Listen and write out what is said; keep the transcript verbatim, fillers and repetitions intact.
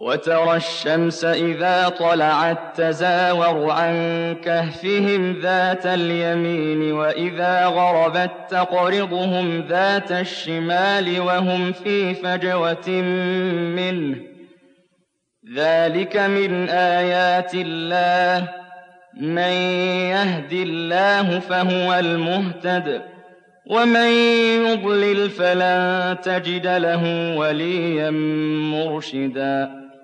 وترى الشمس إذا طلعت تزاور عن كهفهم ذات اليمين وإذا غربت تقرضهم ذات الشمال وهم في فجوة منه ذلك من آيات الله من يهد الله فهو المهتد ومن يضلل فلن تجد له وليا مرشدا